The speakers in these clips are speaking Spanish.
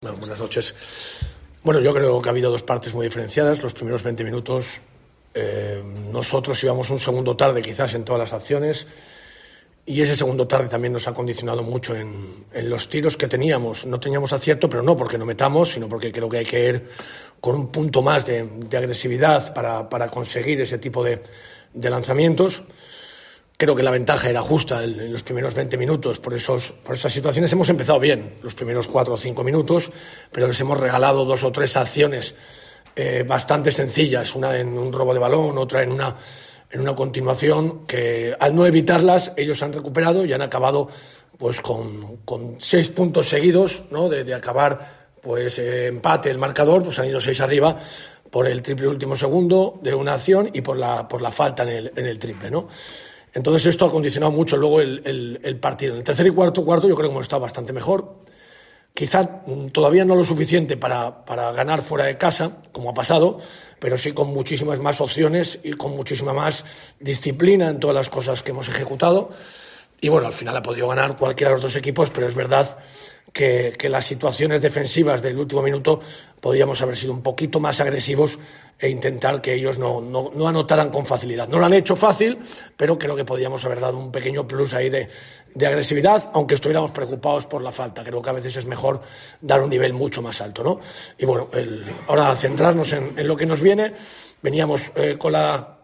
Bueno, buenas noches. Bueno, yo creo que ha habido dos partes muy diferenciadas. Los primeros 20 minutos nosotros íbamos un segundo tarde quizás en todas las acciones y ese segundo tarde también nos ha condicionado mucho en los tiros que teníamos. No teníamos acierto, pero no porque no metamos, sino porque creo que hay que ir con un punto más de agresividad para conseguir ese tipo de lanzamientos. Creo que la ventaja era justa en los primeros 20 minutos. Por esas situaciones hemos empezado bien los primeros 4 o 5 minutos, pero les hemos regalado 2 o 3 acciones bastante sencillas. Una en un robo de balón, otra en una continuación, que al no evitarlas ellos han recuperado y han acabado pues con 6 puntos seguidos, ¿no? de acabar pues empate el marcador, pues han ido 6 arriba por el triple último segundo de una acción y por la falta en el triple, ¿no? Entonces esto ha condicionado mucho luego el partido. En el tercer y cuarto yo creo que hemos estado bastante mejor. Quizá todavía no lo suficiente para ganar fuera de casa, como ha pasado, pero sí con muchísimas más opciones y con muchísima más disciplina en todas las cosas que hemos ejecutado. Y bueno, al final ha podido ganar cualquiera de los dos equipos, pero es verdad que las situaciones defensivas del último minuto podríamos haber sido un poquito más agresivos e intentar que ellos no anotaran con facilidad. No lo han hecho fácil, pero creo que podríamos haber dado un pequeño plus ahí de agresividad, aunque estuviéramos preocupados por la falta. Creo que a veces es mejor dar un nivel mucho más alto, ¿no? Y bueno, ahora centrarnos en lo que nos viene. Veníamos con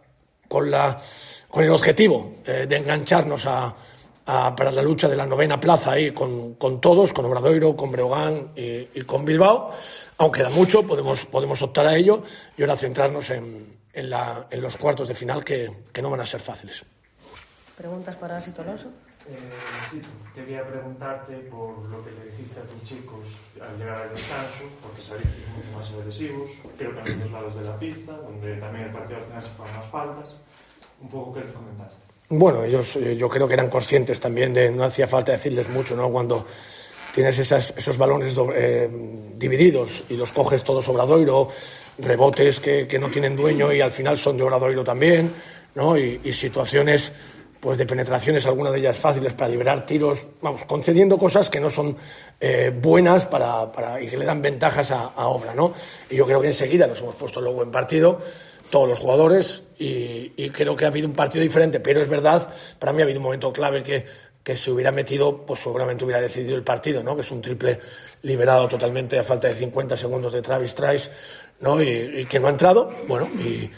el objetivo de engancharnos para la lucha de la 9ª plaza ahí con todos, con Obradoiro, con Breogán y con Bilbao. Aunque da mucho, podemos optar a ello y ahora centrarnos en los cuartos de final que no van a ser fáciles. ¿Preguntas para Sito Alonso? Sí, quería preguntarte por lo que le dijiste a tus chicos al llegar al descanso, porque saliste mucho más agresivos, creo que en los dos lados de la pista, donde también el partido al final se fueron las faltas. Un poco, ¿qué les comentaste? Bueno, ellos yo creo que eran conscientes también no hacía falta decirles mucho, ¿no? Cuando tienes esos balones divididos y los coges todos Obradoiro, rebotes que no tienen dueño y al final son de Obradoiro también, ¿no? Y situaciones pues de penetraciones, algunas de ellas fáciles para liberar tiros, vamos, concediendo cosas que no son buenas y que le dan ventajas a Obra, ¿no? Y yo creo que enseguida nos hemos puesto luego en partido todos los jugadores y creo que ha habido un partido diferente, pero es verdad, para mí ha habido un momento clave que se hubiera metido, pues seguramente hubiera decidido el partido, ¿no? Que es un triple liberado totalmente a falta de 50 segundos de Travis Trice, ¿no? Y que no ha entrado, bueno,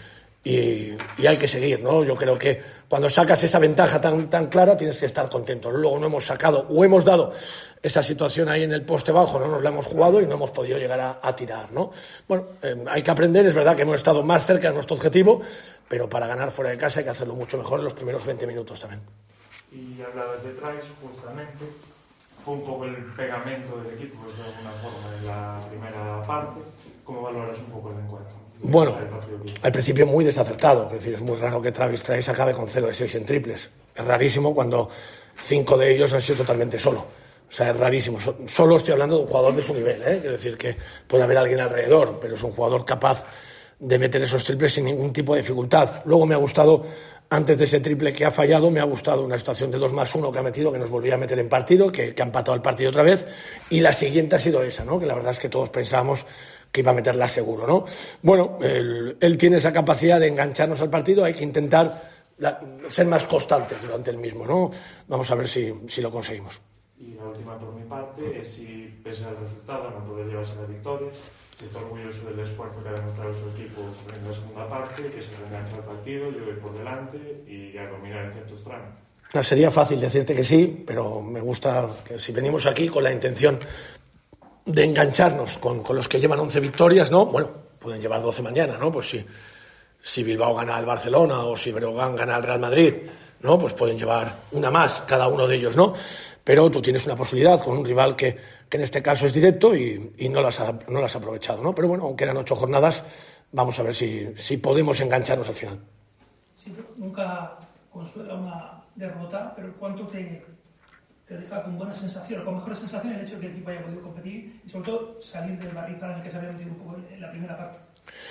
y hay que seguir, ¿no? Yo creo que cuando sacas esa ventaja tan clara tienes que estar contento. Luego no hemos sacado o hemos dado esa situación ahí en el poste bajo, no nos la hemos jugado y no hemos podido llegar a tirar, ¿no? Bueno, hay que aprender, es verdad que hemos estado más cerca de nuestro objetivo, pero para ganar fuera de casa hay que hacerlo mucho mejor en los primeros 20 minutos también. Y hablabas de Trice, justamente, fue un poco el pegamento del equipo, de alguna forma, en la primera parte. ¿Cómo valoras un poco el encuentro? Bueno, al principio muy desacertado, es decir, es muy raro que Travis Trice acabe con 0 de 6 en triples. Es rarísimo cuando 5 de ellos han sido totalmente solo. O sea, es rarísimo. Solo estoy hablando de un jugador de su nivel, ¿eh? Quiero decir que puede haber alguien alrededor, pero es un jugador capaz de meter esos triples sin ningún tipo de dificultad. Luego me ha gustado, antes de ese triple que ha fallado, me ha gustado una situación de 2+1 que ha metido, que nos volvía a meter en partido, que ha empatado el partido otra vez, y la siguiente ha sido esa, ¿no? Que la verdad es que todos pensábamos que iba a meterla seguro, ¿no? Bueno, él tiene esa capacidad de engancharnos al partido, hay que intentar ser más constantes durante el mismo, ¿no? Vamos a ver si lo conseguimos. Y la última por mi parte es si, pese al resultado, no poder llevarse la victoria, si está orgulloso del esfuerzo que ha demostrado su equipo en la segunda parte, que se reenganchó al partido, llegó por delante y a dominar en ciertos tramos. Sería fácil decirte que sí, pero me gusta que si venimos aquí con la intención de engancharnos con los que llevan 11 victorias, ¿no? Bueno, pueden llevar 12 mañana, ¿no? Pues si Bilbao gana al Barcelona o si Breogán gana al Real Madrid, ¿no? Pues pueden llevar una más cada uno de ellos, ¿no? Pero tú tienes una posibilidad con un rival que en este caso es directo y no las has aprovechado, ¿no? Pero bueno, aún quedan 8 jornadas, vamos a ver si podemos engancharnos al final. Sí, nunca consuela una derrota, pero ¿cuánto te deja con buena sensación, o con mejores sensaciones el hecho de que el equipo haya podido competir y sobre todo salir del barrizal en el que se había metido un poco en la primera parte?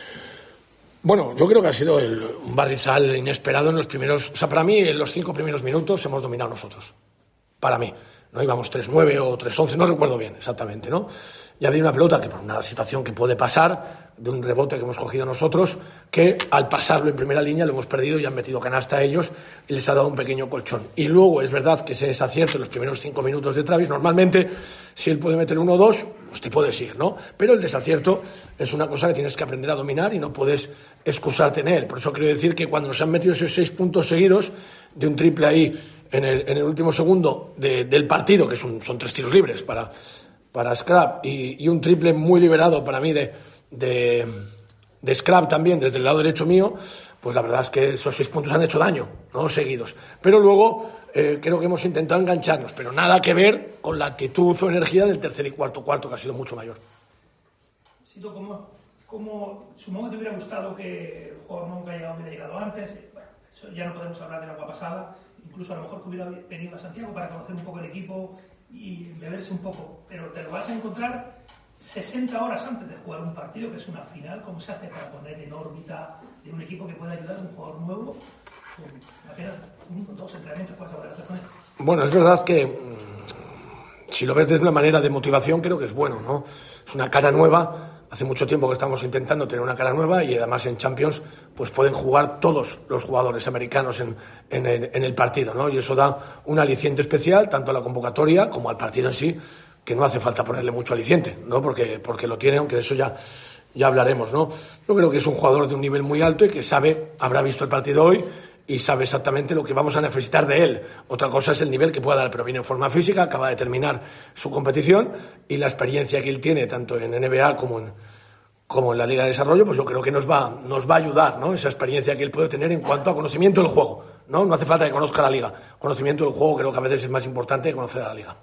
Bueno, yo creo que ha sido un barrizal inesperado en los primeros... O sea, para mí, en los 5 primeros minutos hemos dominado nosotros. Para mí. ¿no? Íbamos 3-9 o 3-11, no recuerdo bien exactamente, ¿no? Y había una pelota que por una situación que puede pasar, de un rebote que hemos cogido nosotros, que al pasarlo en primera línea lo hemos perdido y han metido canasta a ellos y les ha dado un pequeño colchón. Y luego es verdad que ese desacierto en los primeros 5 minutos de Travis, normalmente si él puede meter 1 o 2, pues te puedes ir, ¿no? Pero el desacierto es una cosa que tienes que aprender a dominar y no puedes excusarte en él. Por eso quiero decir que cuando nos han metido esos 6 puntos seguidos de un triple ahí en el último segundo del partido, que son 3 tiros libres para Scrap y un triple muy liberado para mí de Scrap también desde el lado derecho mío, pues la verdad es que esos 6 puntos han hecho daño, ¿no? Seguidos. Pero luego creo que hemos intentado engancharnos, pero nada que ver con la actitud o energía del tercer y cuarto, que ha sido mucho mayor. Sito, ¿cómo supongo que te hubiera gustado que el jugador nunca hubiera llegado antes? Bueno, eso ya no podemos hablar de la pasada, incluso a lo mejor que hubiera venido a Santiago para conocer un poco el equipo y beberse un poco, pero te lo vas a encontrar 60 horas antes de jugar un partido, que es una final. ¿Cómo se hace para poner en órbita de un equipo que puede ayudar a un jugador nuevo con apenas 2 entrenamientos para saber hacer con él? Bueno, es verdad que si lo ves desde una manera de motivación, creo que es bueno, ¿no? Es una cara nueva. Hace mucho tiempo que estamos intentando tener una cara nueva y además en Champions pues pueden jugar todos los jugadores americanos en el partido, ¿no? Y eso da un aliciente especial tanto a la convocatoria como al partido en sí, que no hace falta ponerle mucho aliciente, ¿no? Porque lo tiene, aunque de eso ya hablaremos, ¿no? Yo creo que es un jugador de un nivel muy alto y que habrá visto el partido hoy y sabe exactamente lo que vamos a necesitar de él. Otra cosa es el nivel que pueda dar, pero viene en forma física, acaba de terminar su competición y la experiencia que él tiene, tanto en NBA como en la Liga de Desarrollo, pues yo creo que nos va a ayudar, ¿no? Esa experiencia que él puede tener en cuanto a conocimiento del juego, ¿no? No hace falta que conozca la Liga. Conocimiento del juego creo que a veces es más importante que conocer a la Liga.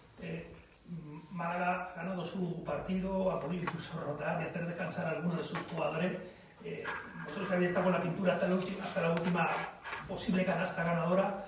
Málaga ha ganado su partido, ha podido incluso rotar y hacer descansar a algunos de sus jugadores. Vosotros habéis estado con la pintura hasta la última posible canasta ganadora.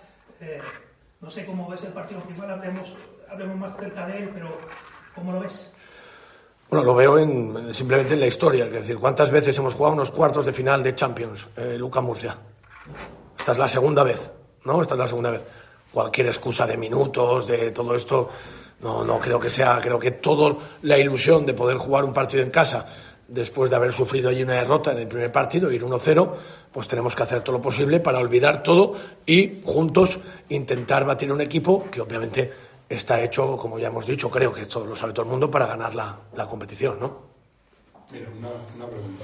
No sé cómo ves el partido, que igual hablemos más cerca de él, pero ¿cómo lo ves? Bueno, lo veo simplemente en la historia, es decir, ¿cuántas veces hemos jugado unos cuartos de final de Champions, Luka Murcia? Esta es la segunda vez, ¿no? Esta es la segunda vez. Cualquier excusa de minutos, de todo esto, no creo que sea. Creo que toda la ilusión de poder jugar un partido en casa después de haber sufrido allí una derrota en el primer partido, ir 1-0, pues tenemos que hacer todo lo posible para olvidar todo y juntos intentar batir un equipo que obviamente está hecho, como ya hemos dicho, creo que esto lo sabe todo el mundo, para ganar la competición, ¿no? Mira, una pregunta.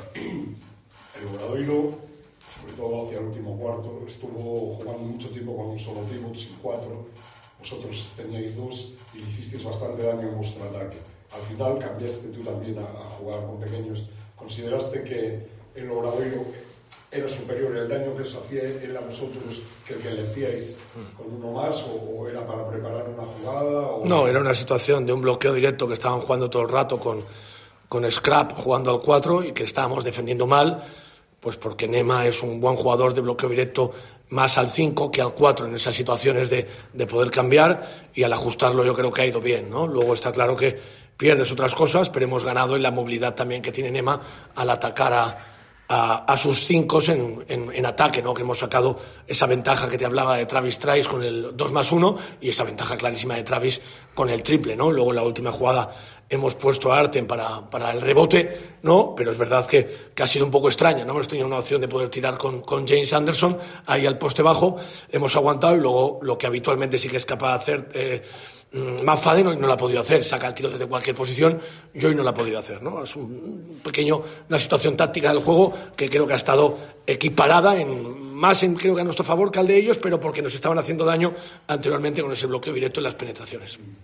El Obradoiro, sobre todo hacia el último cuarto, estuvo jugando mucho tiempo con un solo pívot, sin 4. Vosotros teníais 2 y le hicisteis bastante daño en vuestro ataque. Al final cambiaste tú también a jugar con pequeños. ¿Consideraste que el Obradoiro era superior el daño que os hacía él a vosotros que el que le hacíais con uno más, o era para preparar una jugada? No, era una situación de un bloqueo directo que estaban jugando todo el rato con Scrap jugando al 4 y que estábamos defendiendo mal, pues porque Nema es un buen jugador de bloqueo directo más al 5 que al 4 en esas situaciones de poder cambiar, y al ajustarlo yo creo que ha ido bien, ¿no? Luego está claro que pierdes otras cosas, pero hemos ganado en la movilidad también que tiene Nema al atacar a sus 5 en ataque, ¿no? Que hemos sacado esa ventaja que te hablaba de Travis Trice con el 2+1 y esa ventaja clarísima de Travis con el triple, ¿no? Luego en la última jugada hemos puesto a Artem para el rebote, ¿no? Pero es verdad que ha sido un poco extraña, ¿no? Hemos tenido una opción de poder tirar con James Anderson ahí al poste bajo, hemos aguantado, y luego lo que habitualmente sí que es capaz de hacer McFadden hoy no lo ha podido hacer, saca el tiro desde cualquier posición, y hoy no lo ha podido hacer, ¿no? Es una situación táctica del juego que creo que ha estado equiparada creo que a nuestro favor que al de ellos, pero porque nos estaban haciendo daño anteriormente con ese bloqueo directo en las penetraciones.